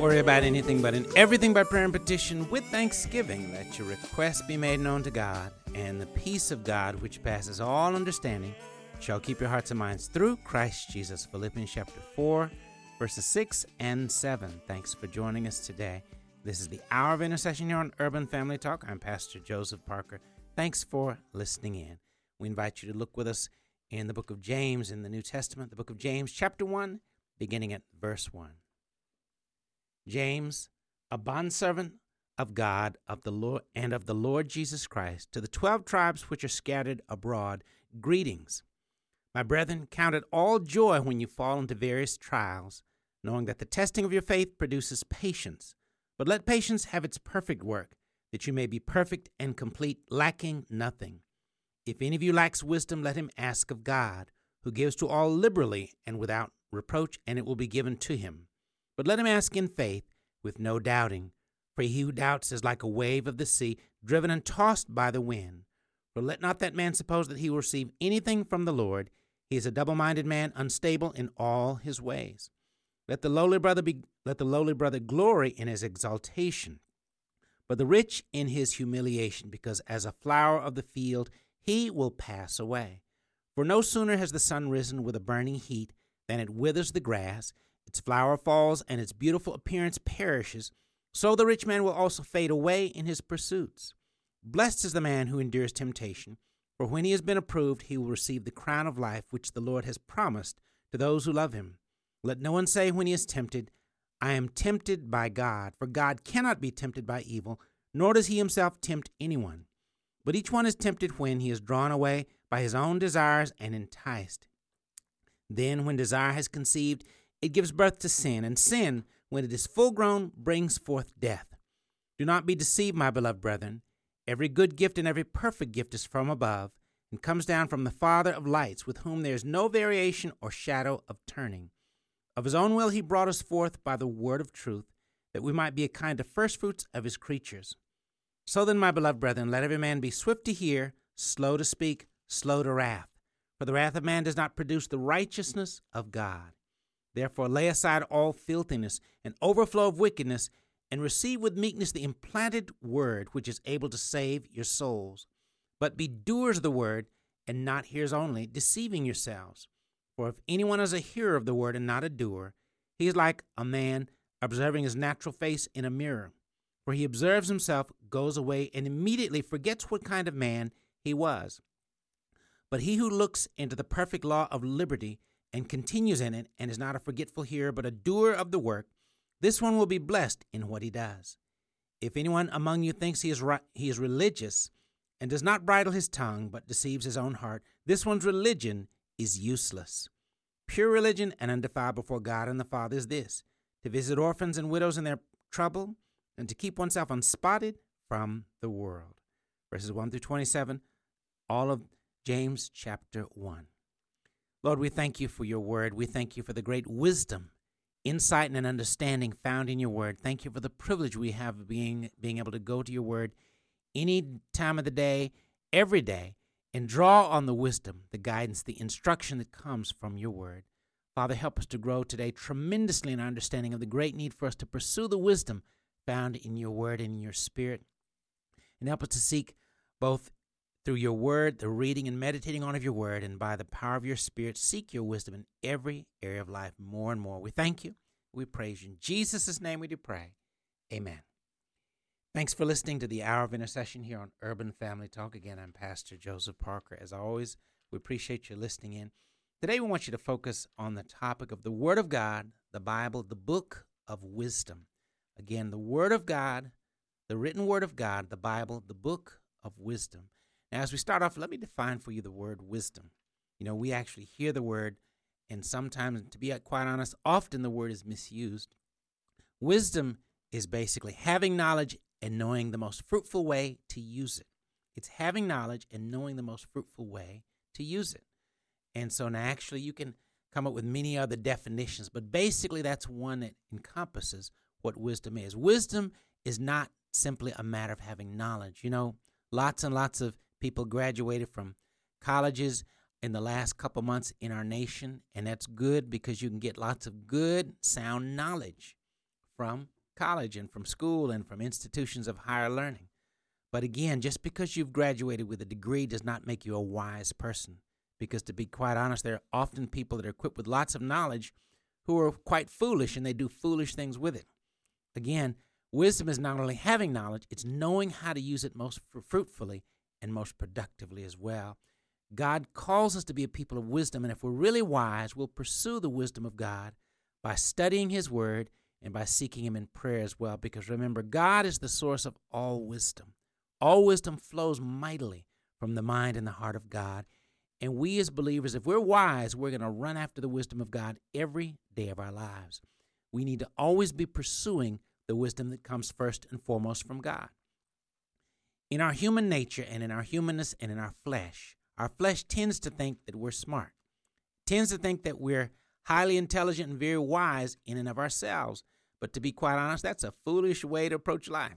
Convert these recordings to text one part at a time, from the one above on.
worry about anything, but in everything by prayer and petition with thanksgiving, let your requests be made known to God, and the peace of God, which passes all understanding, shall keep your hearts and minds through Christ Jesus. Philippians chapter 4, verses 6 and 7. Thanks for joining us today. This is the Hour of Intercession here on Urban Family Talk. I'm Pastor Joseph Parker. Thanks for listening in. We invite you to look with us in the book of James in the New Testament, the book of James chapter 1, beginning at verse 1. James, a bondservant of God, of the Lord, and of the Lord Jesus Christ, to the 12 tribes which are scattered abroad, greetings. My brethren, count it all joy when you fall into various trials, knowing that the testing of your faith produces patience. But let patience have its perfect work, that you may be perfect and complete, lacking nothing. If any of you lacks wisdom, let him ask of God, who gives to all liberally and without reproach, and it will be given to him. But let him ask in faith, with no doubting. For he who doubts is like a wave of the sea, driven and tossed by the wind. For let not that man suppose that he will receive anything from the Lord. He is a double-minded man, unstable in all his ways. Let the lowly brother glory in his exaltation, but the rich in his humiliation, because as a flower of the field he will pass away. For no sooner has the sun risen with a burning heat than it withers the grass, its flower falls, and its beautiful appearance perishes. So the rich man will also fade away in his pursuits. Blessed is the man who endures temptation, for when he has been approved, he will receive the crown of life which the Lord has promised to those who love him. Let no one say when he is tempted, I am tempted by God, for God cannot be tempted by evil, nor does he himself tempt anyone. But each one is tempted when he is drawn away by his own desires and enticed. Then when desire has conceived, it gives birth to sin, and sin, when it is full grown, brings forth death. Do not be deceived, my beloved brethren. Every good gift and every perfect gift is from above, and comes down from the Father of lights, with whom there is no variation or shadow of turning. Of his own will he brought us forth by the word of truth, that we might be a kind of firstfruits of his creatures. So then, my beloved brethren, let every man be swift to hear, slow to speak, slow to wrath. For the wrath of man does not produce the righteousness of God. Therefore lay aside all filthiness and overflow of wickedness, and receive with meekness the implanted word, which is able to save your souls. But be doers of the word, and not hearers only, deceiving yourselves. For if anyone is a hearer of the word and not a doer, he is like a man observing his natural face in a mirror. For he observes himself, goes away, and immediately forgets what kind of man he was. But he who looks into the perfect law of liberty and continues in it, and is not a forgetful hearer, but a doer of the work, this one will be blessed in what he does. If anyone among you thinks he is religious, and does not bridle his tongue, but deceives his own heart, this one's religion is useless. Pure religion and undefiled before God and the Father is this, to visit orphans and widows in their trouble, and to keep oneself unspotted from the world. Verses 1 through 27, all of James chapter 1. Lord, we thank you for your word. We thank you for the great wisdom, insight, and understanding found in your word. Thank you for the privilege we have of being able to go to your word any time of the day, every day, and draw on the wisdom, the guidance, the instruction that comes from your word. Father, help us to grow today tremendously in our understanding of the great need for us to pursue the wisdom found in your word and in your spirit. And help us to seek both through your word, the reading and meditating on of your word, and by the power of your spirit, seek your wisdom in every area of life more and more. We thank you. We praise you. In Jesus' name we do pray. Amen. Thanks for listening to the Hour of Intercession here on Urban Family Talk. Again, I'm Pastor Joseph Parker. As always, we appreciate you listening in. Today we want you to focus on the topic of the Word of God, the Bible, the book of wisdom. Again, the Word of God, the written Word of God, the Bible, the book of wisdom. Now, as we start off, let me define for you the word wisdom. You know, we actually hear the word, and sometimes, to be quite honest, often the word is misused. Wisdom is basically having knowledge and knowing the most fruitful way to use it. It's having knowledge and knowing the most fruitful way to use it. And so now actually you can come up with many other definitions, but basically that's one that encompasses what wisdom is. Wisdom is not simply a matter of having knowledge. You know, lots and lots of people graduated from colleges in the last couple months in our nation, and that's good because you can get lots of good, sound knowledge from college and from school and from institutions of higher learning. But again, just because you've graduated with a degree does not make you a wise person. Because to be quite honest, there are often people that are equipped with lots of knowledge who are quite foolish, and they do foolish things with it. Again, wisdom is not only having knowledge, it's knowing how to use it most fruitfully and most productively as well. God calls us to be a people of wisdom, and if we're really wise, we'll pursue the wisdom of God by studying His Word and by seeking Him in prayer as well. Because remember, God is the source of all wisdom. All wisdom flows mightily from the mind and the heart of God. And we as believers, if we're wise, we're going to run after the wisdom of God every day of our lives. We need to always be pursuing the wisdom that comes first and foremost from God. In our human nature and in our humanness and in our flesh tends to think that we're smart, tends to think that we're highly intelligent and very wise in and of ourselves. But to be quite honest, that's a foolish way to approach life.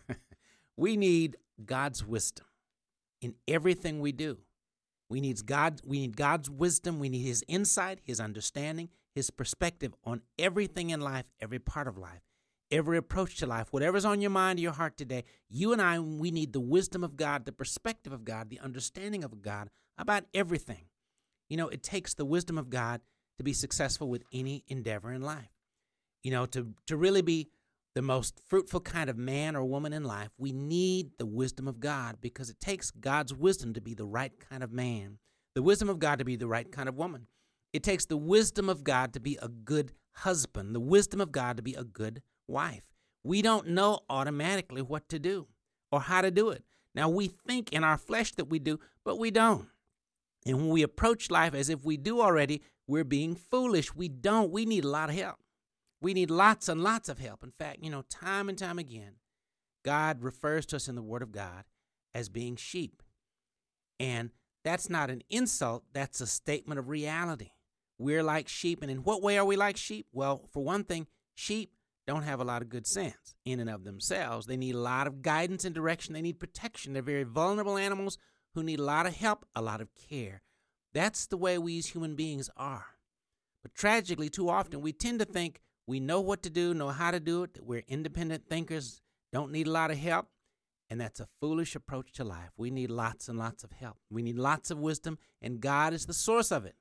We need God's wisdom in everything we do. We need God's wisdom. We need His insight, His understanding, His perspective on everything in life, every part of life, every approach to life. Whatever's on your mind or your heart today, you and I, we need the wisdom of God, the perspective of God, the understanding of God about everything. You know, it takes the wisdom of God to be successful with any endeavor in life. You know, to really be the most fruitful kind of man or woman in life, we need the wisdom of God, because it takes God's wisdom to be the right kind of man, the wisdom of God to be the right kind of woman. It takes the wisdom of God to be a good husband, the wisdom of God to be a good wife. We don't know automatically what to do or how to do it. Now, we think in our flesh that we do, but we don't. And when we approach life as if we do already, we're being foolish. We don't. We need a lot of help. We need lots and lots of help. In fact, you know, time and time again, God refers to us in the Word of God as being sheep. And that's not an insult. That's a statement of reality. We're like sheep. And in what way are we like sheep? Well, for one thing, sheep don't have a lot of good sense in and of themselves. They need a lot of guidance and direction. They need protection. They're very vulnerable animals who need a lot of help, a lot of care. That's the way we as human beings are. But tragically, too often, we tend to think we know what to do, know how to do it, that we're independent thinkers, don't need a lot of help, and that's a foolish approach to life. We need lots and lots of help. We need lots of wisdom, and God is the source of it.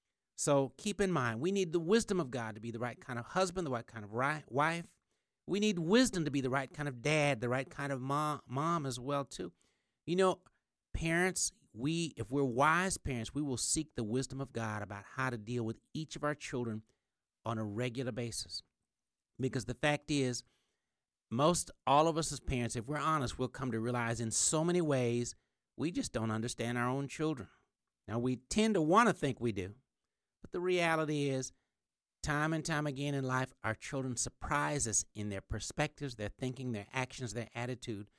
So keep in mind, we need the wisdom of God to be the right kind of husband, the right kind of wife. We need wisdom to be the right kind of dad, the right kind of mom as well, too. You know, parents, if we're wise parents, we will seek the wisdom of God about how to deal with each of our children on a regular basis. Because the fact is, all of us as parents, if we're honest, we'll come to realize in so many ways we just don't understand our own children. Now, we tend to want to think we do, but the reality is, time and time again in life, our children surprise us in their perspectives, their thinking, their actions, their attitude.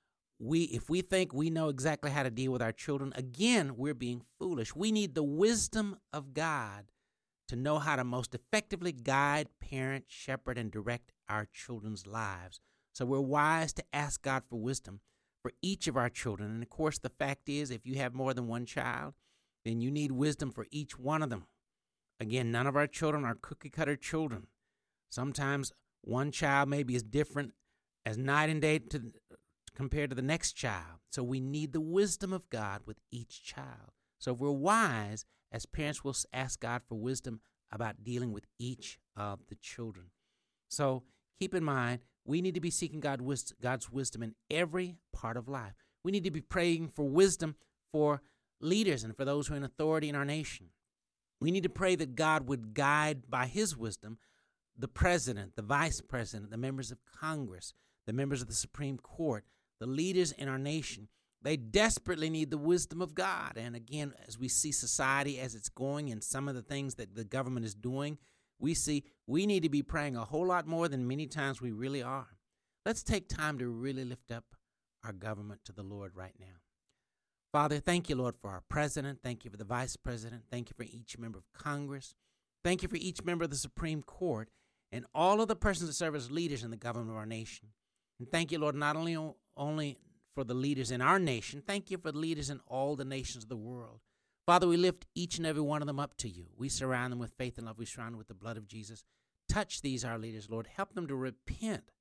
If we think we know exactly how to deal with our children, again, we're being foolish. We need the wisdom of God to know how to most effectively guide, parent, shepherd, and direct our children's lives. So we're wise to ask God for wisdom for each of our children. And of course, the fact is, if you have more than one child, then you need wisdom for each one of them. Again, none of our children are cookie-cutter children. Sometimes one child may be as different as night and day compared to the next child. So we need the wisdom of God with each child. So if we're wise, as parents, we'll ask God for wisdom about dealing with each of the children. So keep in mind, we need to be seeking God's wisdom in every part of life. We need to be praying for wisdom for leaders and for those who are in authority in our nation. We need to pray that God would guide by His wisdom the president, the vice president, the members of Congress, the members of the Supreme Court, the leaders in our nation. They desperately need the wisdom of God. And again, as we see society as it's going and some of the things that the government is doing, we see we need to be praying a whole lot more than many times we really are. Let's take time to really lift up our government to the Lord right now. Father, thank you, Lord, for our president. Thank you for the vice president. Thank you for each member of Congress. Thank you for each member of the Supreme Court and all of the persons that serve as leaders in the government of our nation. And thank you, Lord, not only for the leaders in our nation, thank you for the leaders in all the nations of the world. Father, we lift each and every one of them up to you. We surround them with faith and love. We surround them with the blood of Jesus. Touch these, our leaders, Lord. Help them to repent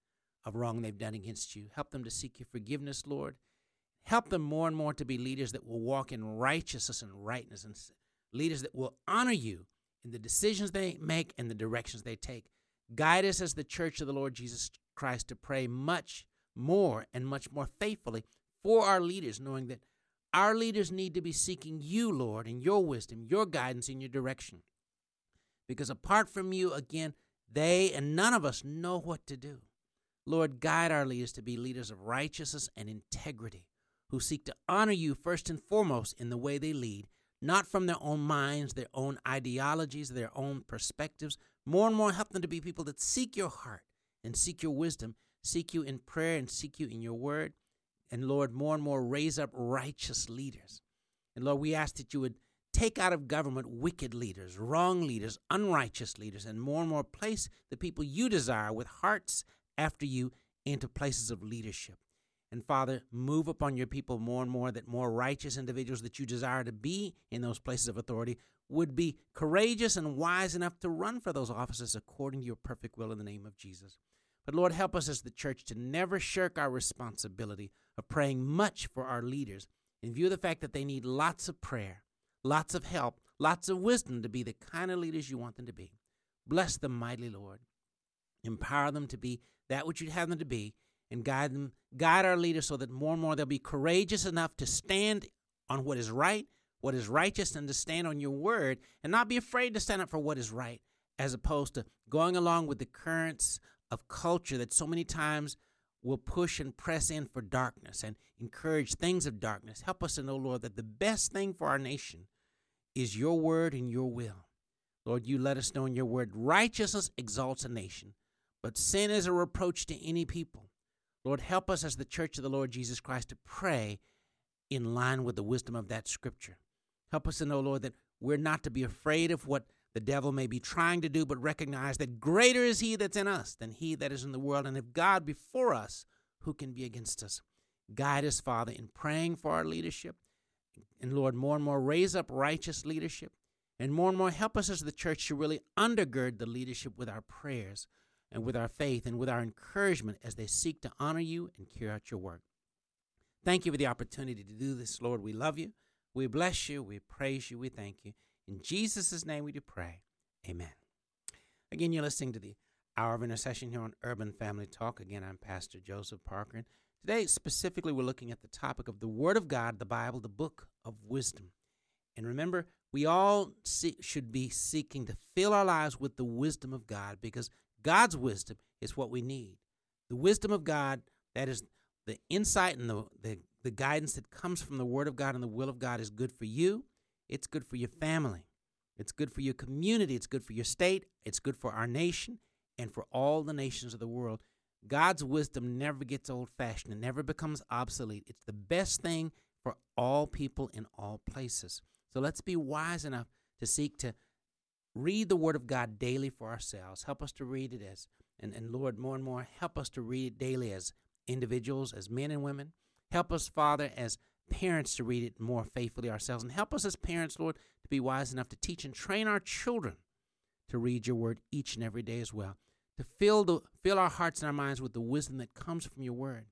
of wrong they've done against you. Help them to seek your forgiveness, Lord. Help them more and more to be leaders that will walk in righteousness and rightness, and leaders that will honor you in the decisions they make and the directions they take. Guide us as the church of the Lord Jesus Christ to pray much more and much more faithfully for our leaders, knowing that our leaders need to be seeking you, Lord, and your wisdom, your guidance, and your direction. Because apart from you, again, they and none of us know what to do. Lord, guide our leaders to be leaders of righteousness and integrity, who seek to honor you first and foremost in the way they lead, not from their own minds, their own ideologies, their own perspectives. More and more, help them to be people that seek your heart and seek your wisdom, seek you in prayer and seek you in your word. And Lord, more and more, raise up righteous leaders. And Lord, we ask that you would take out of government wicked leaders, wrong leaders, unrighteous leaders, and more place the people you desire with hearts after you into places of leadership. And Father, move upon your people more and more, that more righteous individuals that you desire to be in those places of authority would be courageous and wise enough to run for those offices according to your perfect will in the name of Jesus. But Lord, help us as the church to never shirk our responsibility of praying much for our leaders in view of the fact that they need lots of prayer, lots of help, lots of wisdom to be the kind of leaders you want them to be. Bless them mightily, Lord. Empower them to be that which you'd have them to be, and guide our leaders so that more and more they'll be courageous enough to stand on what is right, what is righteous, and to stand on your word, and not be afraid to stand up for what is right, as opposed to going along with the currents of culture that so many times will push and press in for darkness and encourage things of darkness. Help us to know, Lord, that the best thing for our nation is your word and your will. Lord, you let us know in your word, righteousness exalts a nation, but sin is a reproach to any people. Lord, help us as the church of the Lord Jesus Christ to pray in line with the wisdom of that scripture. Help us to know, Lord, that we're not to be afraid of what the devil may be trying to do, but recognize that greater is he that's in us than he that is in the world. And if God be for us, who can be against us? Guide us, Father, in praying for our leadership. And Lord, more and more raise up righteous leadership. And more help us as the church to really undergird the leadership with our prayers and with our faith and with our encouragement as they seek to honor you and carry out your work. Thank you for the opportunity to do this, Lord. We love you. We bless you. We praise you. We thank you. In Jesus' name we do pray. Amen. Again, you're listening to the Hour of Intercession here on Urban Family Talk. Again, I'm Pastor Joseph Parker. And today, specifically, we're looking at the topic of the Word of God, the Bible, the book of wisdom. And remember, we all should be seeking to fill our lives with the wisdom of God, because God's wisdom is what we need. The wisdom of God, that is the insight and the guidance that comes from the Word of God and the will of God, is good for you. It's good for your family. It's good for your community. It's good for your state. It's good for our nation and for all the nations of the world. God's wisdom never gets old-fashioned. It never becomes obsolete. It's the best thing for all people in all places. So let's be wise enough to seek to read the Word of God daily for ourselves. Help us to read it and Lord, more and more, help us to read it daily as individuals, as men and women. Help us, Father, as parents to read it more faithfully ourselves. And help us as parents, Lord, to be wise enough to teach and train our children to read your word each and every day as well. To fill our hearts and our minds with the wisdom that comes from your word.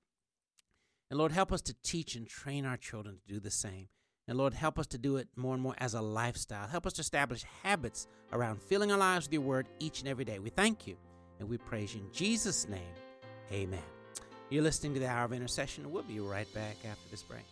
And Lord, help us to teach and train our children to do the same. And Lord, help us to do it more and more as a lifestyle. Help us to establish habits around filling our lives with your word each and every day. We thank you and we praise you in Jesus' name. Amen. You're listening to the Hour of Intercession. We'll be right back after this break.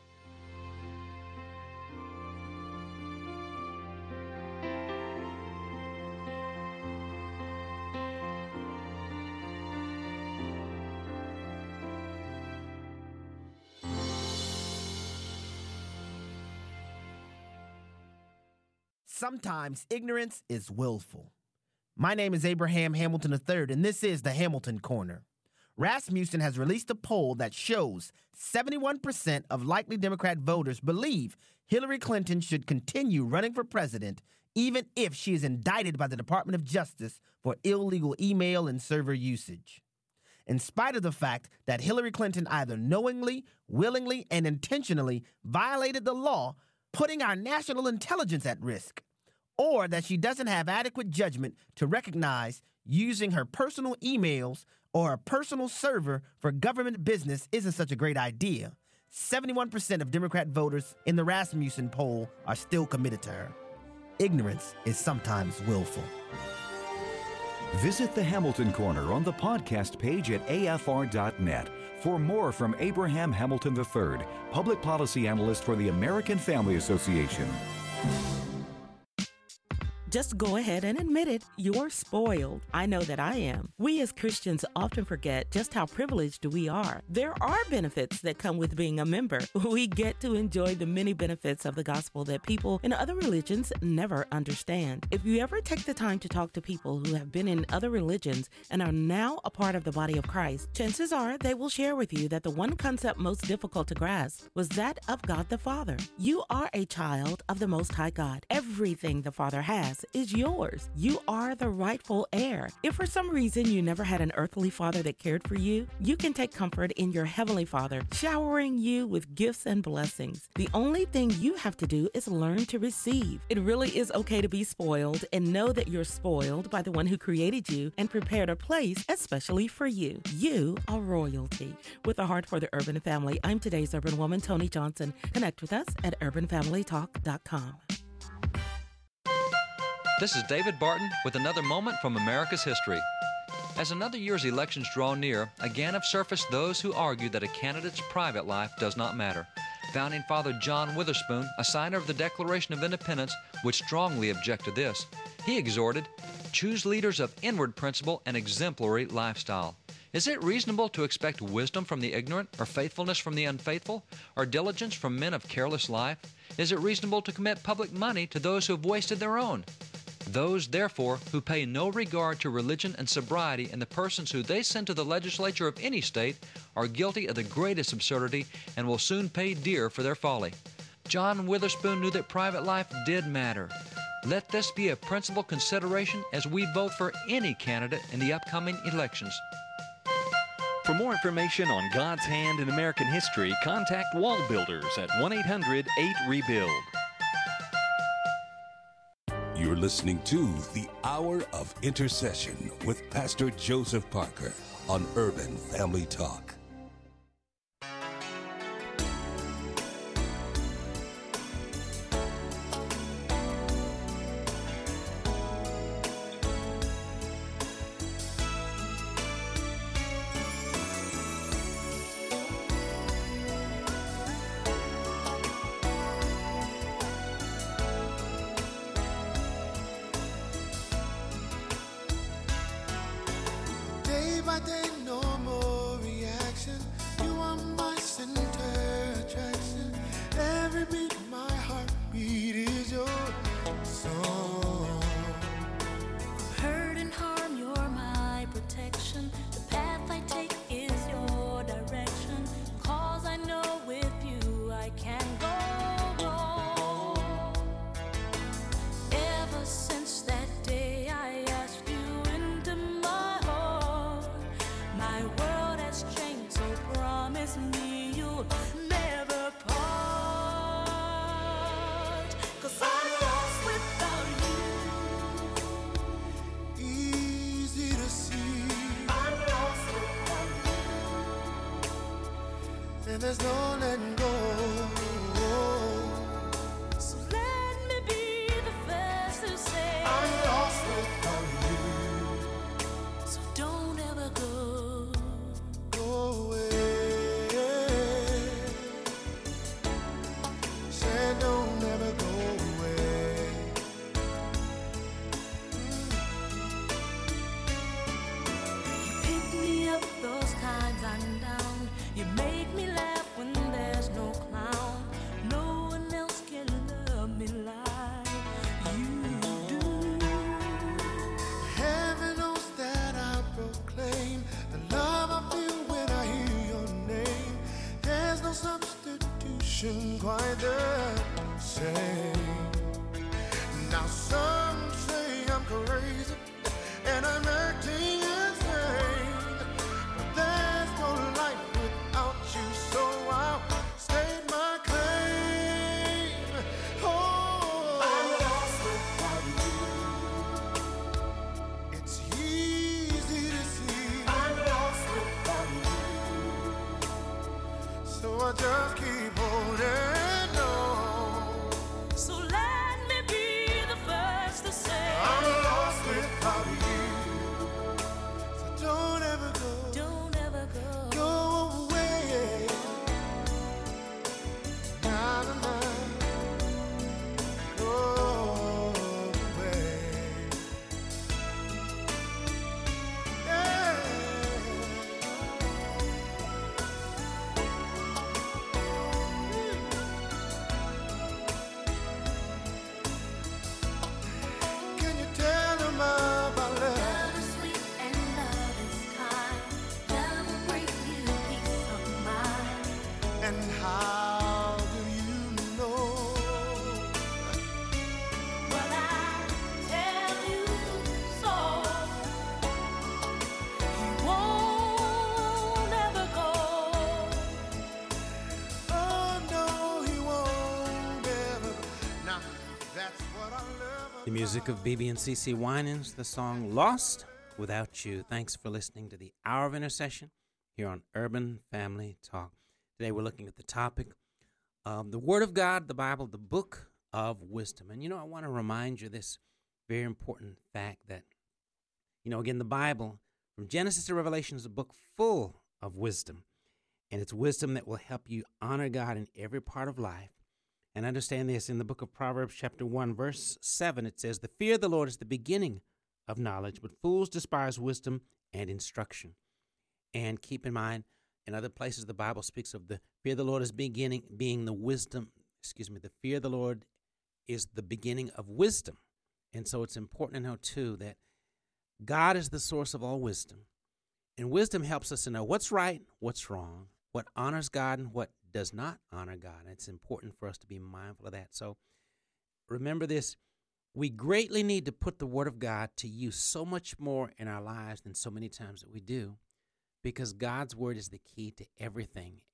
Sometimes ignorance is willful. My name is Abraham Hamilton III, and this is the Hamilton Corner. Rasmussen has released a poll that shows 71% of likely Democrat voters believe Hillary Clinton should continue running for president, even if she is indicted by the Department of Justice for illegal email and server usage. In spite of the fact that Hillary Clinton either knowingly, willingly, and intentionally violated the law, putting our national intelligence at risk, or that she doesn't have adequate judgment to recognize using her personal emails or a personal server for government business isn't such a great idea. 71% of Democrat voters in the Rasmussen poll are still committed to her. Ignorance is sometimes willful. Visit the Hamilton Corner on the podcast page at afr.net for more from Abraham Hamilton III, public policy analyst for the American Family Association. Just go ahead and admit it. You're spoiled. I know that I am. We as Christians often forget just how privileged we are. There are benefits that come with being a member. We get to enjoy the many benefits of the gospel that people in other religions never understand. If you ever take the time to talk to people who have been in other religions and are now a part of the body of Christ, chances are they will share with you that the one concept most difficult to grasp was that of God the Father. You are a child of the Most High God. Everything the Father has is yours. You are the rightful heir. If for some reason you never had an earthly father that cared for you, you can take comfort in your heavenly Father, showering you with gifts and blessings. The only thing you have to do is learn to receive. It really is okay to be spoiled and know that you're spoiled by the one who created you and prepared a place especially for you. You are royalty. With a heart for the urban family, I'm today's urban woman, Tony Johnson. Connect with us at urbanfamilytalk.com. This is David Barton with another moment from America's history. As another year's elections draw near, again have surfaced those who argue that a candidate's private life does not matter. Founding Father John Witherspoon, a signer of the Declaration of Independence, would strongly object to this. He exhorted, "Choose leaders of inward principle and exemplary lifestyle." Is it reasonable to expect wisdom from the ignorant, or faithfulness from the unfaithful, or diligence from men of careless life? Is it reasonable to commit public money to those who have wasted their own? Those, therefore, who pay no regard to religion and sobriety in the persons who they send to the legislature of any state are guilty of the greatest absurdity and will soon pay dear for their folly. John Witherspoon knew that private life did matter. Let this be a principal consideration as we vote for any candidate in the upcoming elections. For more information on God's hand in American history, contact Wall Builders at 1-800-8-REBUILD. You're listening to The Hour of Intercession with Pastor Joseph Parker on Urban Family Talk. There's no letting go. So let me be the first to say I'm lost without you. So don't ever go away. Say don't ever go away. You pick me up those times I'm down. You make me laugh. Quite the same. Now some say I'm crazy and I'm acting insane, but there's no life without you, so I'll state my claim. Oh, I'm lost without I just keep holding on. So let me be the first to say I'm lost without you. So don't ever go. Don't ever go. Go away. Na, na, na. Go away. Yeah. Can you tell them about love? Love is sweet and love is kind. Love will bring you peace of mind. And how do you know? Well, I tell you so. He won't ever go. Oh no, he won't ever go. Now that's what I love. The music of BB and CC Winans, the song Lost Without You. Thanks for listening to the Hour of Intercession here on Urban Family Talk. Today we're looking at the topic of the Word of God, the Bible, the book of wisdom. And, I want to remind you this very important fact that, again, the Bible, from Genesis to Revelation, is a book full of wisdom. And it's wisdom that will help you honor God in every part of life. And understand this, in the book of Proverbs chapter 1, verse 7, it says, "The fear of the Lord is the beginning of knowledge, but fools despise wisdom and instruction." And keep in mind, in other places the Bible speaks of the fear of the Lord as being the fear of the Lord is the beginning of wisdom. And so it's important to know, too, that God is the source of all wisdom. And wisdom helps us to know what's right, what's wrong, what honors God and what does not honor God. It's important for us to be mindful of that. So remember this, we greatly need to put the Word of God to use so much more in our lives than so many times that we do, because God's Word is the key to everything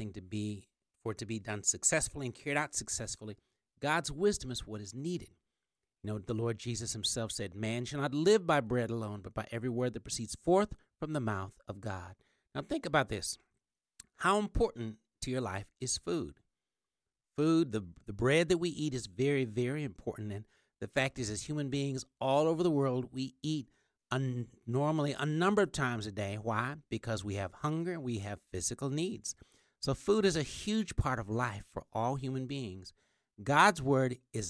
for it to be done successfully and carried out successfully. God's wisdom is what is needed. The Lord Jesus himself said, "Man shall not live by bread alone, but by every word that proceeds forth from the mouth of God." Now think about this. How important to your life is food? Food, the bread that we eat is very, very important. And the fact is, as human beings all over the world, we eat normally a number of times a day. Why? Because we have hunger, we have physical needs. So food is a huge part of life for all human beings. God's Word is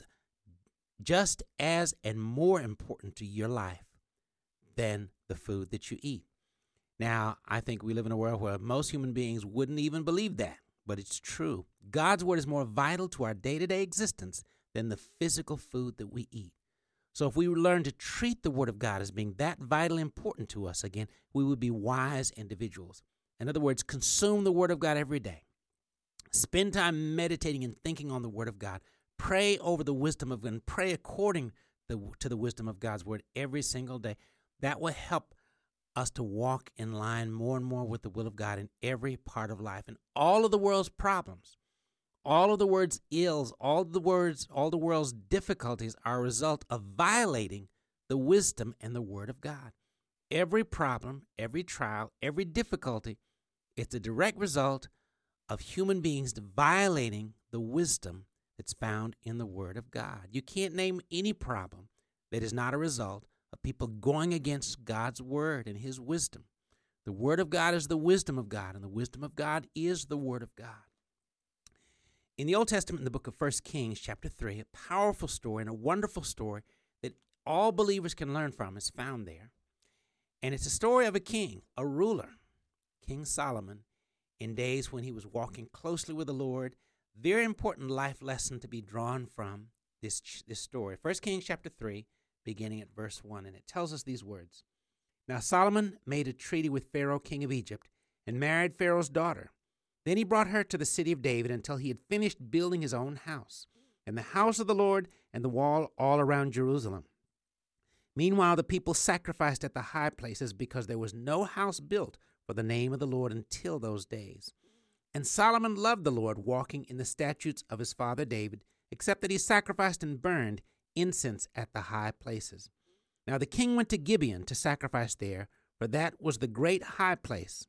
just as and more important to your life than the food that you eat. Now, I think we live in a world where most human beings wouldn't even believe that, but it's true. God's Word is more vital to our day-to-day existence than the physical food that we eat. So if we learn to treat the Word of God as being that vitally important to us, again, we would be wise individuals. In other words, consume the Word of God every day. Spend time meditating and thinking on the Word of God. Pray over the wisdom of God and pray according to the wisdom of God's Word every single day. That will help us to walk in line more and more with the will of God in every part of life. And all of the world's problems, all of the world's ills, all the world's difficulties are a result of violating the wisdom and the Word of God. Every problem, every trial, every difficulty, it's a direct result of human beings violating the wisdom that's found in the Word of God. You can't name any problem that is not a result of people going against God's Word and His wisdom. The Word of God is the wisdom of God, and the wisdom of God is the Word of God. In the Old Testament, in the book of 1 Kings, chapter 3, a powerful story and a wonderful story that all believers can learn from is found there. And it's a story of a king, a ruler, King Solomon, in days when he was walking closely with the Lord. Very important life lesson to be drawn from this story. 1 Kings chapter 3, beginning at verse 1, and it tells us these words. Now Solomon made a treaty with Pharaoh, king of Egypt, and married Pharaoh's daughter. Then he brought her to the city of David until he had finished building his own house, and the house of the Lord, and the wall all around Jerusalem. Meanwhile, the people sacrificed at the high places because there was no house built for the name of the Lord until those days. And Solomon loved the Lord, walking in the statutes of his father David, except that he sacrificed and burned incense at the high places. Now the king went to Gibeon to sacrifice there, for that was the great high place.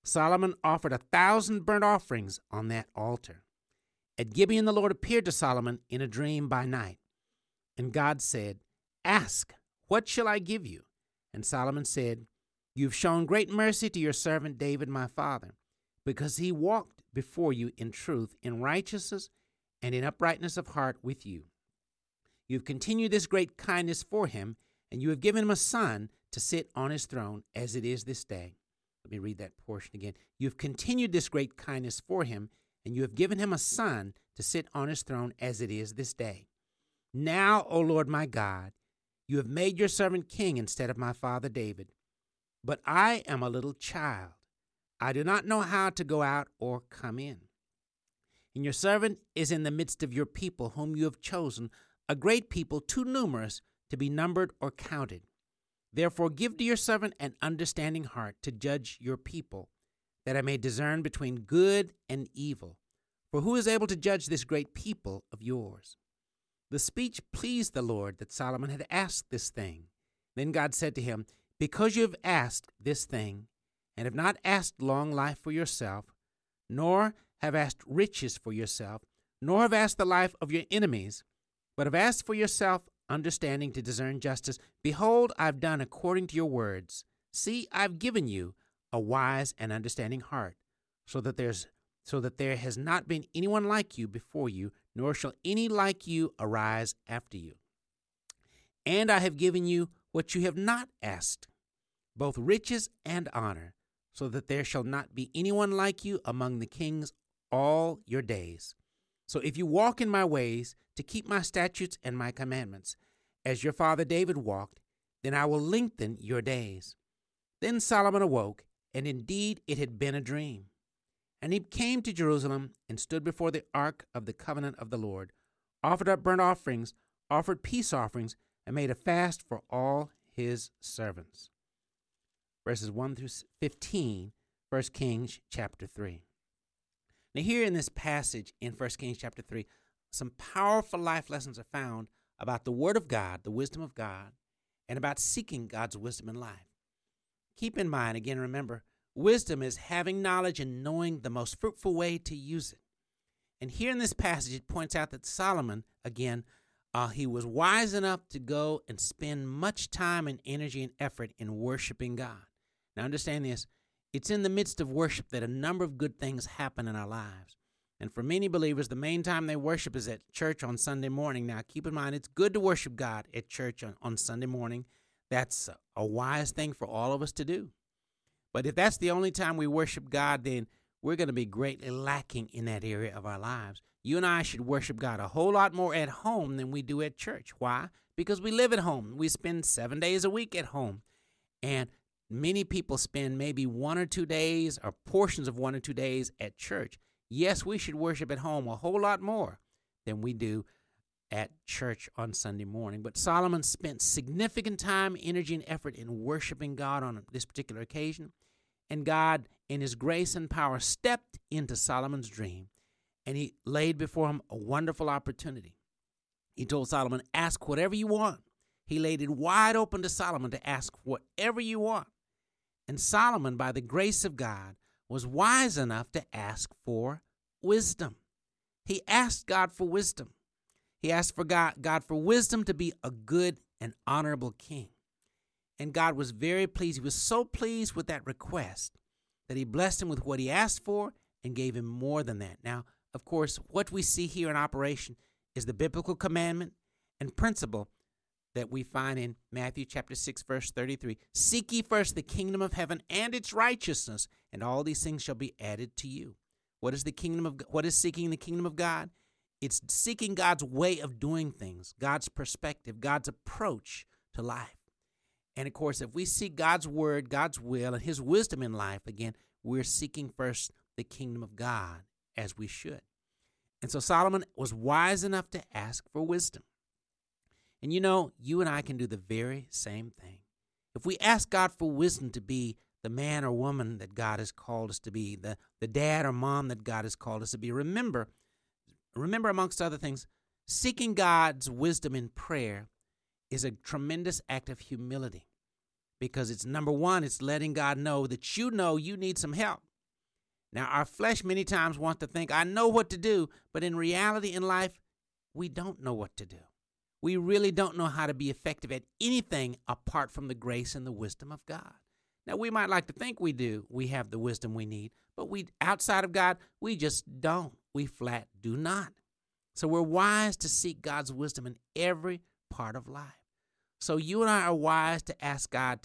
Solomon offered 1,000 burnt offerings on that altar. At Gibeon, the Lord appeared to Solomon in a dream by night. And God said, "Ask, what shall I give you?" And Solomon said, "You've shown great mercy to your servant David my father, because he walked before you in truth, in righteousness, and in uprightness of heart with you. You've continued this great kindness for him, and you have given him a son to sit on his throne as it is this day." Let me read that portion again. "You've continued this great kindness for him, and you have given him a son to sit on his throne as it is this day. Now, O Lord my God, you have made your servant king instead of my father David. But I am a little child. I do not know how to go out or come in. And your servant is in the midst of your people, whom you have chosen, a great people, too numerous to be numbered or counted. Therefore give to your servant an understanding heart to judge your people, that I may discern between good and evil. For who is able to judge this great people of yours?" The speech pleased the Lord that Solomon had asked this thing. Then God said to him, "Because you have asked this thing, and have not asked long life for yourself, nor have asked riches for yourself, nor have asked the life of your enemies, but have asked for yourself understanding to discern justice, behold, I've done according to your words. See, I've given you a wise and understanding heart, so that there has not been anyone like you before you, nor shall any like you arise after you. And I have given you what you have not asked, both riches and honor, so that there shall not be anyone like you among the kings all your days. So if you walk in my ways to keep my statutes and my commandments, as your father David walked, then I will lengthen your days." Then Solomon awoke, and indeed it had been a dream. And he came to Jerusalem and stood before the ark of the covenant of the Lord, offered up burnt offerings, offered peace offerings, and made a fast for all his servants. Verses 1 through 15, 1 Kings chapter 3. Now here in this passage in 1 Kings chapter 3, some powerful life lessons are found about the Word of God, the wisdom of God, and about seeking God's wisdom in life. Keep in mind, again, remember, wisdom is having knowledge and knowing the most fruitful way to use it. And here in this passage, it points out that Solomon, again, he was wise enough to go and spend much time and energy and effort in worshiping God. Now understand this, it's in the midst of worship that a number of good things happen in our lives. And for many believers, the main time they worship is at church on Sunday morning. Now, keep in mind, it's good to worship God at church on Sunday morning. That's a wise thing for all of us to do. But if that's the only time we worship God, then we're going to be greatly lacking in that area of our lives. You and I should worship God a whole lot more at home than we do at church. Why? Because we live at home. We spend 7 days a week at home. And many people spend maybe 1 or 2 days or portions of 1 or 2 days at church. Yes, we should worship at home a whole lot more than we do at church on Sunday morning. But Solomon spent significant time, energy, and effort in worshiping God on this particular occasion. And God, in his grace and power, stepped into Solomon's dream, and he laid before him a wonderful opportunity. He told Solomon, ask whatever you want. He laid it wide open to Solomon to ask whatever you want. And Solomon, by the grace of God, was wise enough to ask for wisdom. He asked God for wisdom. He asked for God for wisdom to be a good and honorable king. And God was very pleased. He was so pleased with that request that he blessed him with what he asked for and gave him more than that. Now, of course, what we see here in operation is the biblical commandment and principle that we find in Matthew chapter 6, verse 33. Seek ye first the kingdom of heaven and its righteousness, and all these things shall be added to you. What is seeking the kingdom of God? It's seeking God's way of doing things, God's perspective, God's approach to life. And of course, if we seek God's word, God's will, and his wisdom in life, again, we're seeking first the kingdom of God as we should. And so Solomon was wise enough to ask for wisdom. And you know, you and I can do the very same thing. If we ask God for wisdom to be the man or woman that God has called us to be, the dad or mom that God has called us to be, remember amongst other things, seeking God's wisdom in prayer is a tremendous act of humility, because it's number one, it's letting God know that you need some help. Now, our flesh many times wants to think, I know what to do, but in reality, in life, we don't know what to do. We really don't know how to be effective at anything apart from the grace and the wisdom of God. Now, we might like to think we do. We have the wisdom we need, but outside of God, we just don't. We flat do not. So we're wise to seek God's wisdom in every part of life. So you and I are wise to ask God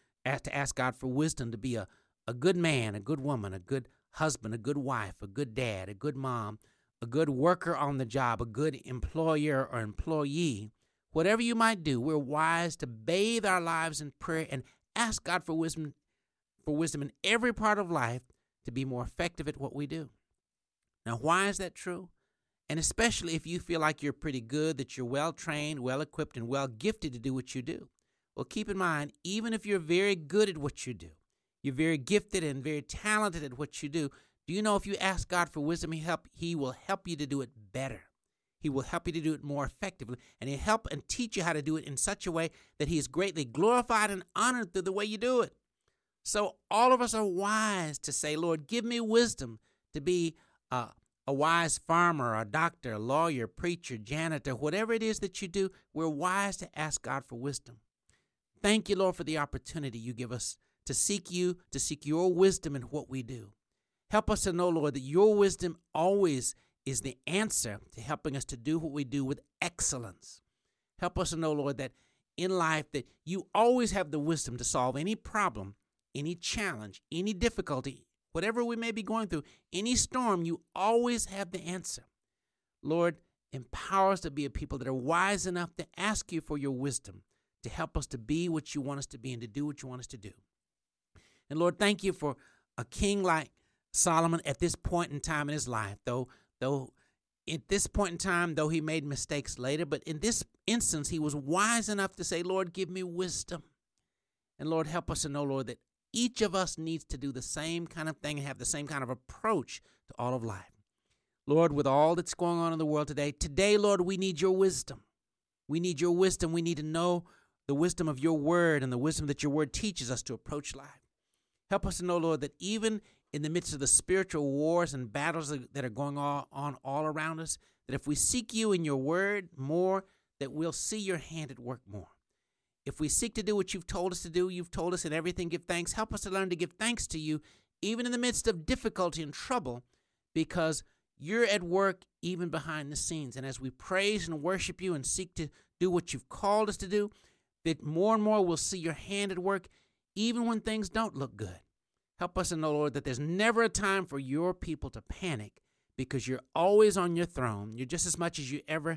for wisdom to be a good man, a good woman, a good husband, a good wife, a good dad, a good mom, a good worker on the job, a good employer or employee. Whatever you might do, we're wise to bathe our lives in prayer and ask God for wisdom in every part of life to be more effective at what we do. Now, why is that true? And especially if you feel like you're pretty good, that you're well-trained, well-equipped, and well-gifted to do what you do. Well, keep in mind, even if you're very good at what you do, you're very gifted and very talented at what you do you know if you ask God for wisdom, He will help you to do it better. He will help you to do it more effectively, and He'll help and teach you how to do it in such a way that He is greatly glorified and honored through the way you do it. So all of us are wise to say, Lord, give me wisdom to be a wise farmer, a doctor, a lawyer, preacher, janitor, whatever it is that you do, we're wise to ask God for wisdom. Thank you, Lord, for the opportunity you give us to seek your wisdom in what we do. Help us to know, Lord, that your wisdom always is the answer to helping us to do what we do with excellence. Help us to know, Lord, that in life that you always have the wisdom to solve any problem, any challenge, any difficulty, whatever we may be going through, any storm, you always have the answer. Lord, empower us to be a people that are wise enough to ask you for your wisdom to help us to be what you want us to be and to do what you want us to do. And Lord, thank you for a king like Solomon at this point in time in his life, though at this point in time, though he made mistakes later, but in this instance, he was wise enough to say, Lord, give me wisdom. And Lord, help us to know, Lord, that each of us needs to do the same kind of thing and have the same kind of approach to all of life. Lord, with all that's going on in the world today, Lord, we need your wisdom. We need your wisdom. We need to know the wisdom of your word and the wisdom that your word teaches us to approach life. Help us to know, Lord, that even in the midst of the spiritual wars and battles that are going on all around us, that if we seek you in your word more, that we'll see your hand at work more. If we seek to do what you've told us to do, you've told us in everything give thanks. Help us to learn to give thanks to you, even in the midst of difficulty and trouble, because you're at work even behind the scenes. And as we praise and worship you and seek to do what you've called us to do, that more and more we'll see your hand at work, even when things don't look good. Help us to know, Lord, that there's never a time for your people to panic because you're always on your throne. You're just as much as you ever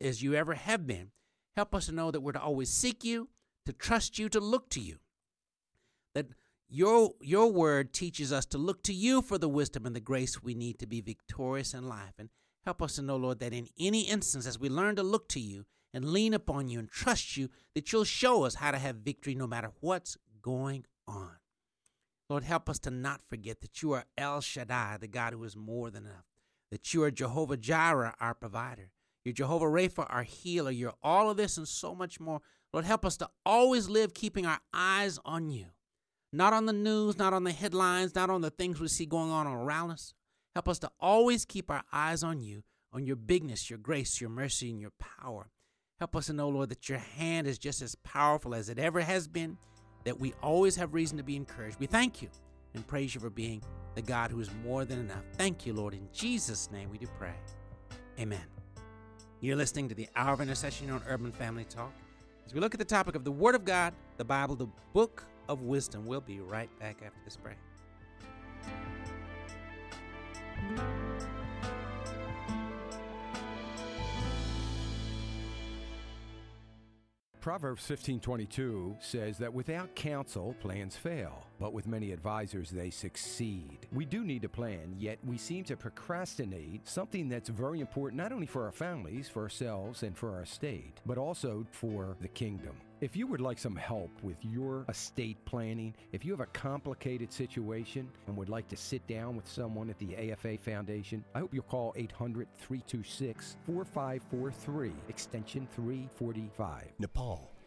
have been. Help us to know that we're to always seek you, to trust you, to look to you. That your word teaches us to look to you for the wisdom and the grace we need to be victorious in life. And help us to know, Lord, that in any instance, as we learn to look to you and lean upon you and trust you, that you'll show us how to have victory no matter what's going on. Lord, help us to not forget that you are El Shaddai, the God who is more than enough, that you are Jehovah Jireh, our provider. You're Jehovah Rapha, our healer. You're all of this and so much more. Lord, help us to always live keeping our eyes on you, not on the news, not on the headlines, not on the things we see going on around us. Help us to always keep our eyes on you, on your bigness, your grace, your mercy, and your power. Help us to know, Lord, that your hand is just as powerful as it ever has been, that we always have reason to be encouraged. We thank you and praise you for being the God who is more than enough. Thank you, Lord. In Jesus' name we do pray. Amen. You're listening to the Hour of Intercession on Urban Family Talk. As we look at the topic of the Word of God, the Bible, the book of wisdom, we'll be right back after this break. Proverbs 15:22 says that without counsel, plans fail, but with many advisors, they succeed. We do need a plan, yet we seem to procrastinate something that's very important, not only for our families, for ourselves, and for our estate, but also for the kingdom. If you would like some help with your estate planning, if you have a complicated situation and would like to sit down with someone at the AFA Foundation, I hope you'll call 800-326-4543, extension 345. Nepal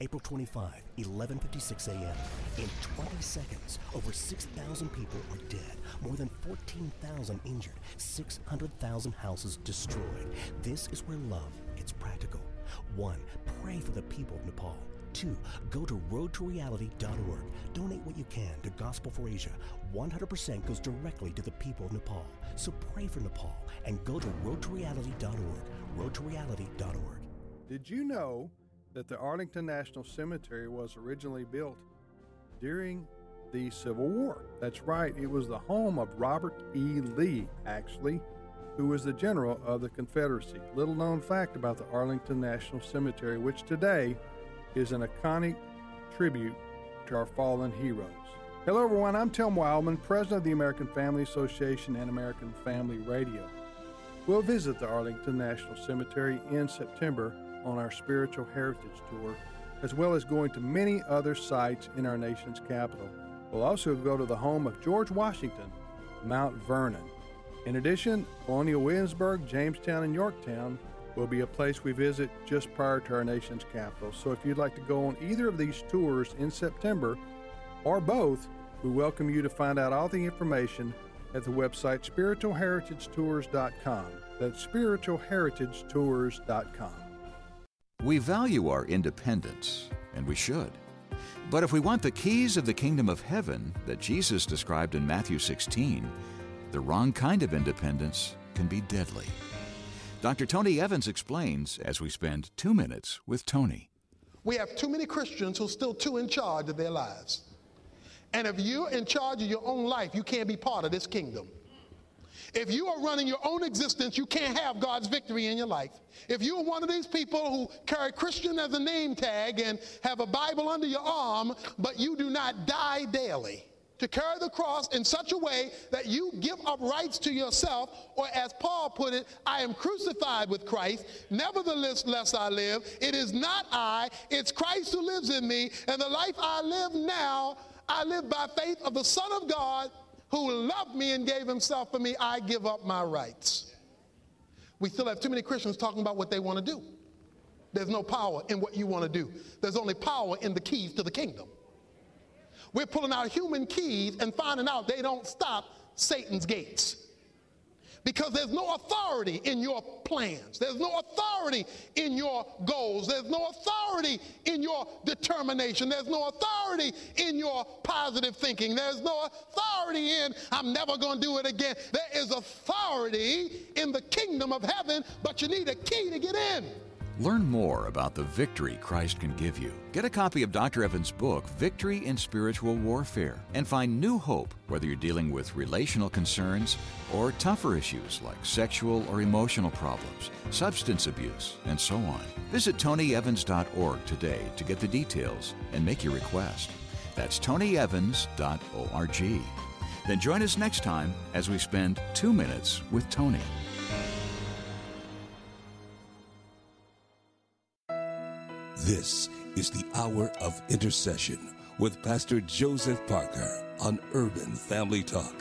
April 25, 11:56 a.m. In 20 seconds, over 6,000 people are dead, more than 14,000 injured, 600,000 houses destroyed. This is where love gets practical. 1. Pray for the people of Nepal. 2. Go to roadtoreality.org. Donate what you can to Gospel for Asia. 100% goes directly to the people of Nepal. So pray for Nepal and go to roadtoreality.org. roadtoreality.org. Did you know that the Arlington National Cemetery was originally built during the Civil War? That's right, it was the home of Robert E. Lee, actually, who was the general of the Confederacy. Little known fact about the Arlington National Cemetery, which today is an iconic tribute to our fallen heroes. Hello everyone, I'm Tim Wildman, president of the American Family Association and American Family Radio. We'll visit the Arlington National Cemetery in September on our Spiritual Heritage Tour, as well as going to many other sites in our nation's capital. We'll also go to the home of George Washington, Mount Vernon. In addition, Colonial Williamsburg, Jamestown, and Yorktown will be a place we visit just prior to our nation's capital. So if you'd like to go on either of these tours in September, or both, we welcome you to find out all the information at the website spiritualheritagetours.com. That's spiritualheritagetours.com. We value our independence, and we should. But if we want the keys of the kingdom of heaven that Jesus described in Matthew 16, the wrong kind of independence can be deadly. Dr. Tony Evans explains as we spend 2 minutes with Tony. We have too many Christians who are still too in charge of their lives. And if you're in charge of your own life, you can't be part of this kingdom. If you are running your own existence, you can't have God's victory in your life. If you are one of these people who carry Christian as a name tag and have a Bible under your arm, but you do not die daily to carry the cross in such a way that you give up rights to yourself, or as Paul put it, I am crucified with Christ, nevertheless I live. It is not I, it's Christ who lives in me, and the life I live now, I live by faith of the Son of God, who loved me and gave himself for me. I give up my rights. We still have too many Christians talking about what they want to do. There's no power in what you want to do. There's only power in the keys to the kingdom. We're pulling out human keys and finding out they don't stop Satan's gates. Because there's no authority in your plans. There's no authority in your goals. There's no authority in your determination. There's no authority in your positive thinking. There's no authority in, I'm never going to do it again. There is authority in the kingdom of heaven, but you need a key to get in. Learn more about the victory Christ can give you. Get a copy of Dr. Evans' book, Victory in Spiritual Warfare, and find new hope whether you're dealing with relational concerns or tougher issues like sexual or emotional problems, substance abuse, and so on. Visit TonyEvans.org today to get the details and make your request. That's TonyEvans.org. Then join us next time as we spend 2 minutes with Tony. This is the Hour of Intercession with Pastor Joseph Parker on Urban Family Talk.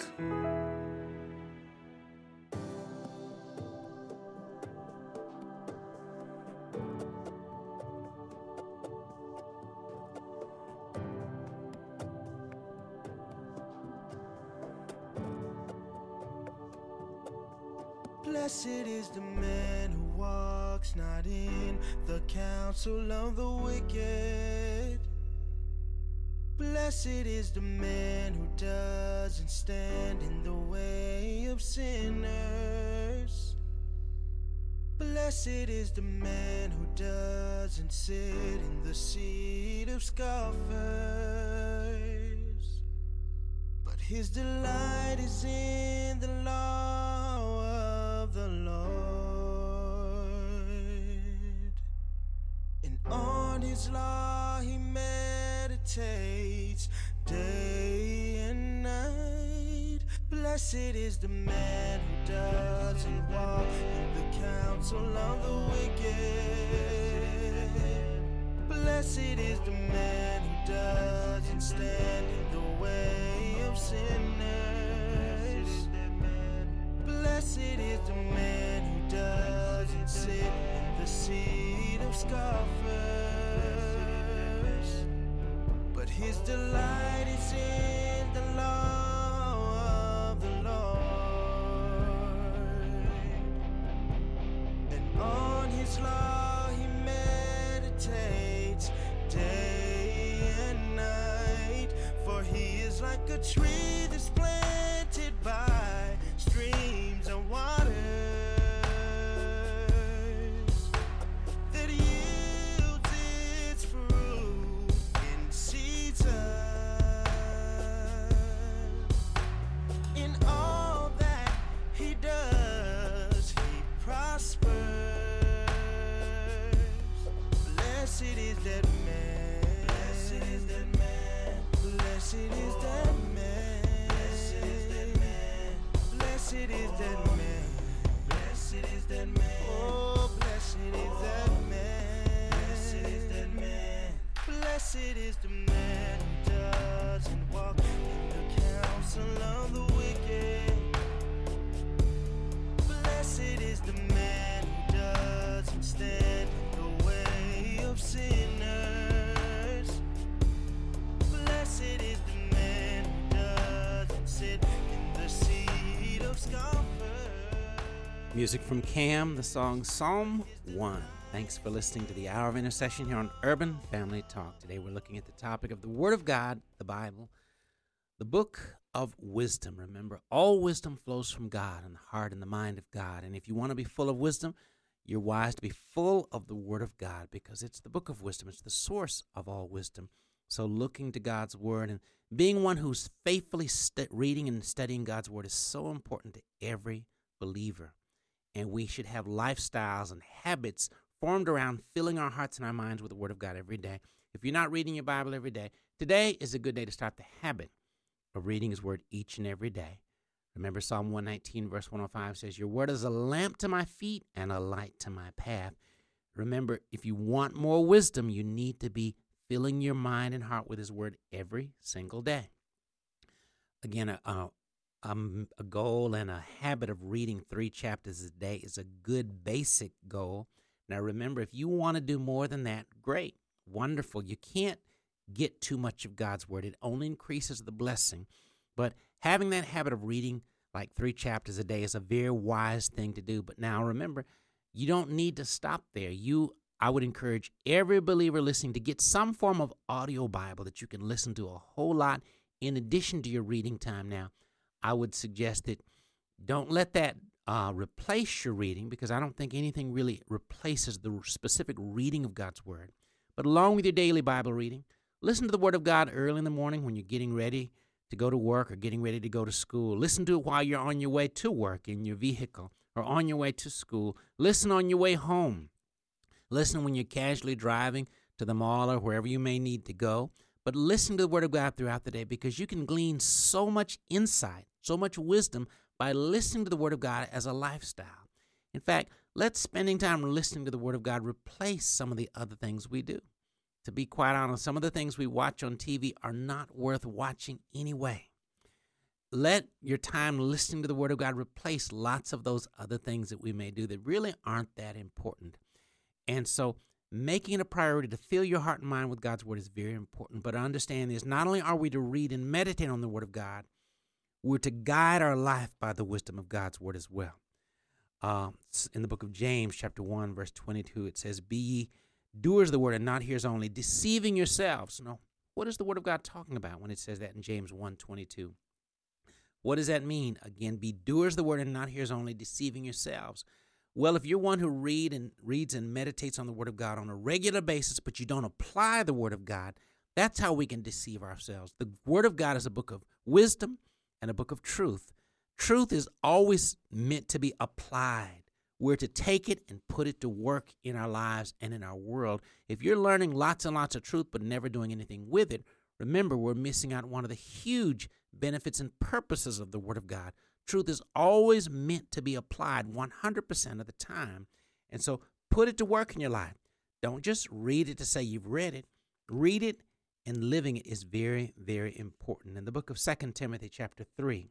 Blessed is the man who walks not in the counsel of the wicked. Blessed is the man who doesn't stand in the way of sinners. Blessed is the man who doesn't sit in the seat of scoffers. But his delight is in the law of the Lord, and on his law he meditates day and night. Blessed is the man who doesn't walk in the counsel of the wicked. Blessed is the man who doesn't stand in the way of sinners. Blessed is the man who doesn't sit in the seat of scoffers. like a tree that's planted by streams of water that yields its fruit in season. In all that he does, he prospers. Blessed is that man. Blessed is that man. Blessed is that man. Blessed is that man. Blessed is that man. Blessed is that man. Oh, blessed is that man. Blessed is that man. Blessed is the man who doesn't walk in the counsel of the wicked. Blessed is the man who doesn't stand in the way of sinners. Blessed is the man who doesn't sit in the seat of scoffers. Music from Cam, the song Psalm 1. Thanks for listening to the Hour of Intercession here on Urban Family Talk. Today we're looking at the topic of the Word of God, the Bible, the book of wisdom. Remember, all wisdom flows from God and the heart and the mind of God. And if you want to be full of wisdom, you're wise to be full of the Word of God because it's the book of wisdom. It's the source of all wisdom. So looking to God's Word and being one who's faithfully reading and studying God's Word is so important to every believer. And we should have lifestyles and habits formed around filling our hearts and our minds with the Word of God every day. If you're not reading your Bible every day, today is a good day to start the habit of reading His Word each and every day. Remember Psalm 119, verse 105 says, "Your word is a lamp to my feet and a light to my path." Remember, if you want more wisdom, you need to be filling your mind and heart with His Word every single day. Again, a goal and a habit of reading 3 chapters a day is a good basic goal. Now remember, if you want to do more than that, great, wonderful. You can't get too much of God's Word. It only increases the blessing. But having that habit of reading like 3 chapters a day is a very wise thing to do. But now remember, you don't need to stop there. I would encourage every believer listening to get some form of audio Bible that you can listen to a whole lot in addition to your reading time. Now, I would suggest that don't let that replace your reading, because I don't think anything really replaces the specific reading of God's Word. But along with your daily Bible reading, listen to the Word of God early in the morning when you're getting ready to go to work or getting ready to go to school. Listen to it while you're on your way to work in your vehicle or on your way to school. Listen on your way home. Listen when you're casually driving to the mall or wherever you may need to go. But listen to the Word of God throughout the day, because you can glean so much insight, so much wisdom by listening to the Word of God as a lifestyle. In fact, let spending time listening to the Word of God replace some of the other things we do. To be quite honest, some of the things we watch on TV are not worth watching anyway. Let your time listening to the Word of God replace lots of those other things that we may do that really aren't that important. And so making it a priority to fill your heart and mind with God's Word is very important. But understand this, not only are we to read and meditate on the Word of God, we're to guide our life by the wisdom of God's Word as well. In the book of James, chapter 1, verse 22, it says, "Be ye doers of the word and not hearers only, deceiving yourselves." Now, what is the Word of God talking about when it says that in James 1:22? What does that mean? Again, be doers of the word and not hearers only, deceiving yourselves. Well, if you're one who reads and meditates on the Word of God on a regular basis, but you don't apply the Word of God, that's how we can deceive ourselves. The Word of God is a book of wisdom and a book of truth. Truth is always meant to be applied. We're to take it and put it to work in our lives and in our world. If you're learning lots and lots of truth but never doing anything with it, remember, we're missing out one of the huge benefits and purposes of the Word of God. Truth is always meant to be applied 100% of the time. And so put it to work in your life. Don't just read it to say you've read it. Read it, and living it is very, very important. In the book of 2 Timothy chapter 3,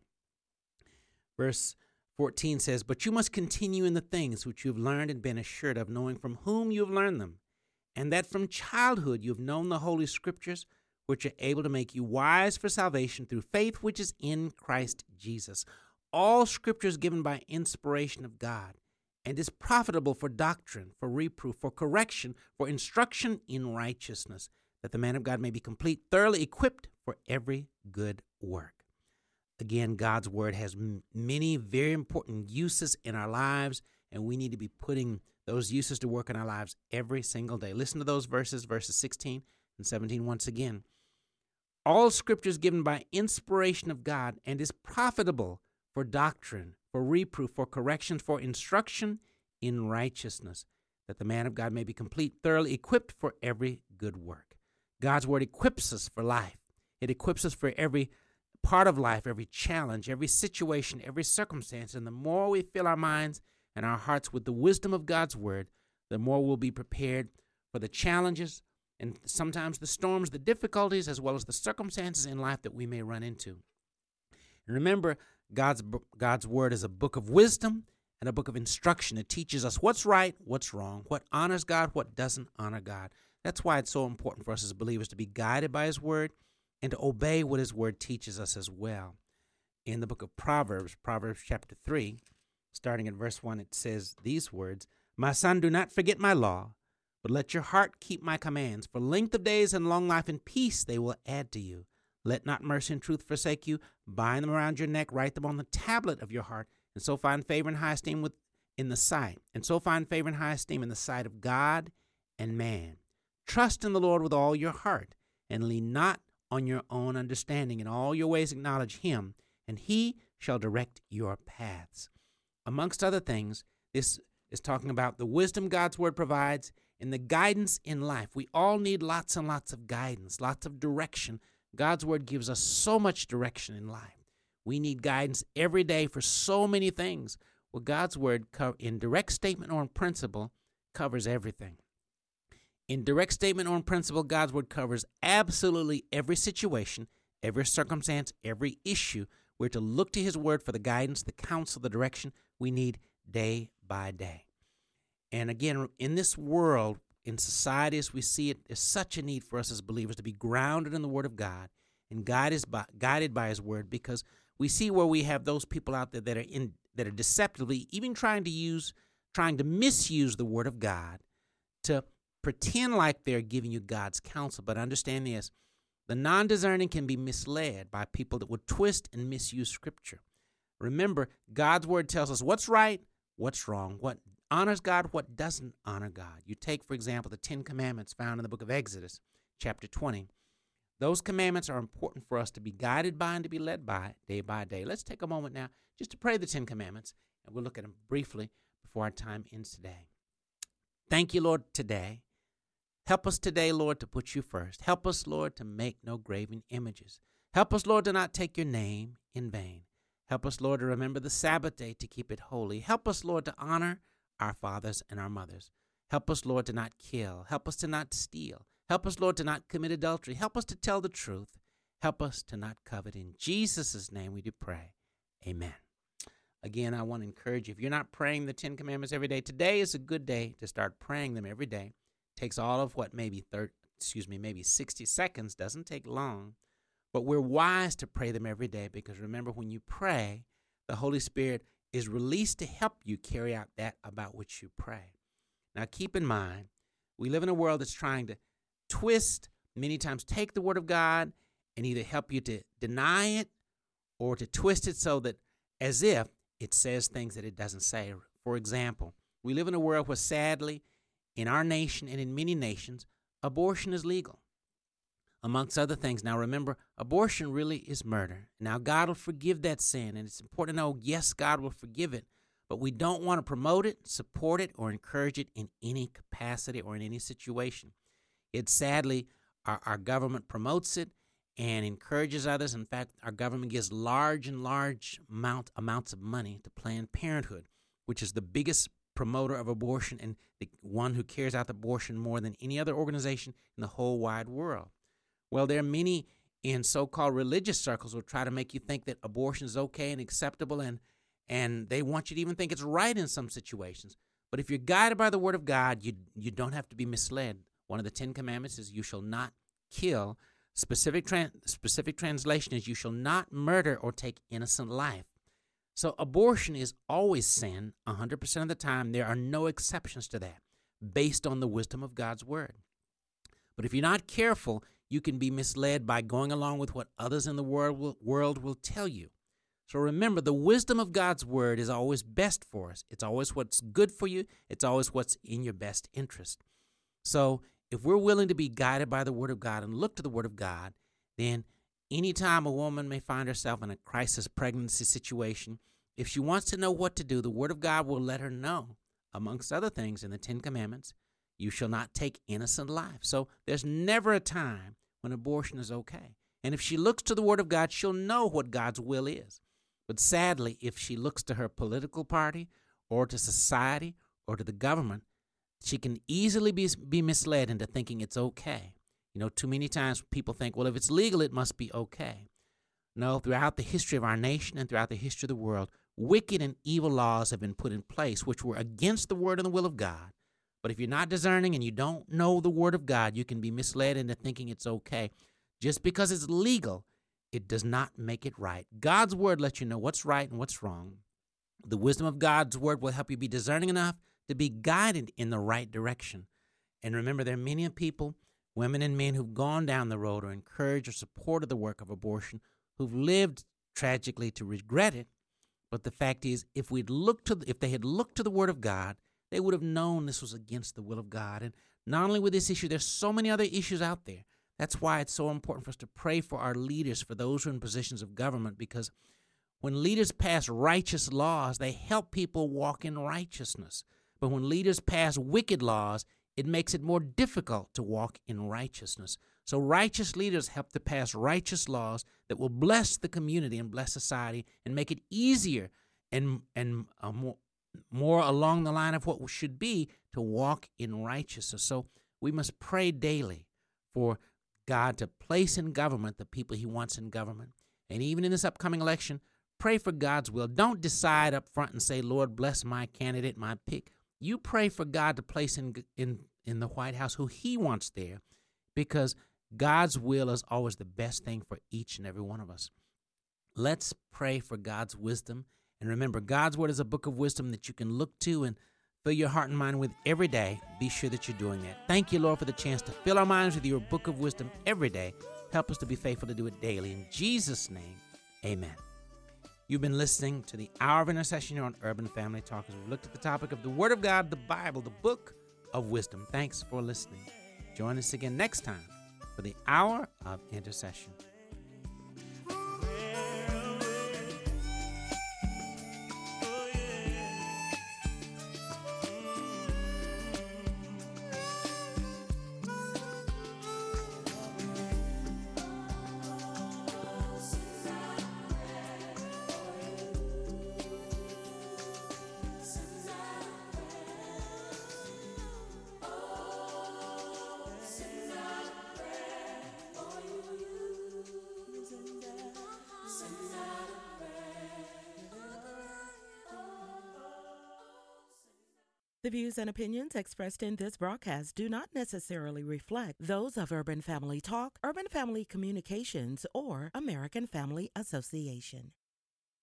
verse 14 says, "But you must continue in the things which you have learned and been assured of, knowing from whom you have learned them, and that from childhood you have known the Holy Scriptures, which are able to make you wise for salvation through faith which is in Christ Jesus. All Scripture is given by inspiration of God, and is profitable for doctrine, for reproof, for correction, for instruction in righteousness, that the man of God may be complete, thoroughly equipped for every good work. Again, God's word has many very important uses in our lives, and we need to be putting those uses to work in our lives every single day. Listen to those verses 16 and 17 once again. All scripture is given by inspiration of God and is profitable for doctrine, for reproof, for correction, for instruction in righteousness, that the man of God may be complete, thoroughly equipped for every good work. God's word equips us for life. It equips us for every part of life, every challenge, every situation, every circumstance. And the more we fill our minds and our hearts with the wisdom of God's word, the more we'll be prepared for the challenges and sometimes the storms, the difficulties, as well as the circumstances in life that we may run into. And remember, God's word is a book of wisdom and a book of instruction. It teaches us what's right, what's wrong, what honors God, what doesn't honor God. That's why it's so important for us as believers to be guided by his word and to obey what his word teaches us as well. In the book of Proverbs chapter 3, starting at verse 1, it says these words, "My son, do not forget my law, but let your heart keep my commands. For length of days and long life and peace they will add to you. Let not mercy and truth forsake you. Bind them around your neck, write them on the tablet of your heart, and so find favor and high esteem in the sight of God and man. Trust in the Lord with all your heart, and lean not on your own understanding. In all your ways acknowledge him, and he shall direct your paths." Amongst other things, this is talking about the wisdom God's word provides and the guidance in life. We all need lots and lots of guidance, lots of direction. God's word gives us so much direction in life. We need guidance every day for so many things. Well, God's word, in direct statement or in principle, covers everything. In direct statement or in principle, God's word covers absolutely every situation, every circumstance, every issue. We're to look to his word for the guidance, the counsel, the direction we need day by day. And again, in this world, in society as we see it, there's such a need for us as believers to be grounded in the word of God and guided by his word, because we see where we have those people out there that are deceptively even trying to misuse the word of God to pretend like they're giving you God's counsel. But understand this, the non-discerning can be misled by people that would twist and misuse scripture. Remember, God's word tells us what's right, what's wrong, what honors God, what doesn't honor God. You take, for example, the 10 Commandments found in the book of Exodus, chapter 20. Those commandments are important for us to be guided by and to be led by day. Let's take a moment now just to pray the 10 Commandments, and we'll look at them briefly before our time ends today. Thank you, Lord, today. Help us today, Lord, to put you first. Help us, Lord, to make no graven images. Help us, Lord, to not take your name in vain. Help us, Lord, to remember the Sabbath day, to keep it holy. Help us, Lord, to honor our fathers and our mothers. Help us, Lord, to not kill. Help us to not steal. Help us, Lord, to not commit adultery. Help us to tell the truth. Help us to not covet. In Jesus' name we do pray. Amen. Again, I want to encourage you, if you're not praying the 10 Commandments every day, today is a good day to start praying them every day. It takes all of maybe 60 seconds. Doesn't take long. But we're wise to pray them every day, because remember, when you pray, the Holy Spirit is released to help you carry out that about which you pray. Now, keep in mind, we live in a world that's trying to twist, many times take the word of God and either help you to deny it or to twist it so that as if it says things that it doesn't say. For example, we live in a world where, sadly, in our nation and in many nations, abortion is legal, amongst other things. Now, remember, abortion really is murder. Now, God will forgive that sin, and it's important to know, yes, God will forgive it, but we don't want to promote it, support it, or encourage it in any capacity or in any situation. It's sadly, our government promotes it and encourages others. In fact, our government gives large amounts of money to Planned Parenthood, which is the biggest promoter of abortion and the one who carries out abortion more than any other organization in the whole wide world. Well, there are many in so-called religious circles who try to make you think that abortion is okay and acceptable, and they want you to even think it's right in some situations. But if you're guided by the word of God, you don't have to be misled. One of the 10 Commandments is you shall not kill. Specific translation is you shall not murder or take innocent life. So abortion is always sin 100% of the time. There are no exceptions to that based on the wisdom of God's word. But if you're not careful, You can be misled by going along with what others in the world will tell you. So remember, the wisdom of God's word is always best for us. It's always what's good for you. It's always what's in your best interest. So if we're willing to be guided by the word of God and look to the word of God, then anytime a woman may find herself in a crisis pregnancy situation, if she wants to know what to do, the word of God will let her know, amongst other things in the 10 Commandments, you shall not take innocent life. So there's never a time when abortion is okay. And if she looks to the word of God, she'll know what God's will is. But sadly, if she looks to her political party or to society or to the government, she can easily be misled into thinking it's okay. You know, too many times people think, well, if it's legal, it must be okay. No, throughout the history of our nation and throughout the history of the world, wicked and evil laws have been put in place which were against the word and the will of God. But if you're not discerning and you don't know the word of God, you can be misled into thinking it's okay. Just because it's legal, it does not make it right. God's word lets you know what's right and what's wrong. The wisdom of God's word will help you be discerning enough to be guided in the right direction. And remember, there are many people, women and men, who've gone down the road or encouraged or supported the work of abortion, who've lived tragically to regret it. But the fact is, if they had looked to the word of God, they would have known this was against the will of God. And not only with this issue, there's so many other issues out there. That's why it's so important for us to pray for our leaders, for those who are in positions of government, because when leaders pass righteous laws, they help people walk in righteousness. But when leaders pass wicked laws, it makes it more difficult to walk in righteousness. So righteous leaders help to pass righteous laws that will bless the community and bless society and make it easier and more along the line of what should be to walk in righteousness. So we must pray daily for God to place in government the people he wants in government. And even in this upcoming election, pray for God's will. Don't decide up front and say, Lord, bless my candidate, my pick. You pray for God to place in the White House who he wants there, because God's will is always the best thing for each and every one of us. Let's pray for God's wisdom. And remember, God's word is a book of wisdom that you can look to and fill your heart and mind with every day. Be sure that you're doing that. Thank you, Lord, for the chance to fill our minds with your book of wisdom every day. Help us to be faithful to do it daily. In Jesus' name, amen. You've been listening to the Hour of Intercession here on Urban Family Talk as we've looked at the topic of the Word of God, the Bible, the book of wisdom. Thanks for listening. Join us again next time for the Hour of Intercession. The views and opinions expressed in this broadcast do not necessarily reflect those of Urban Family Talk, Urban Family Communications, or American Family Association.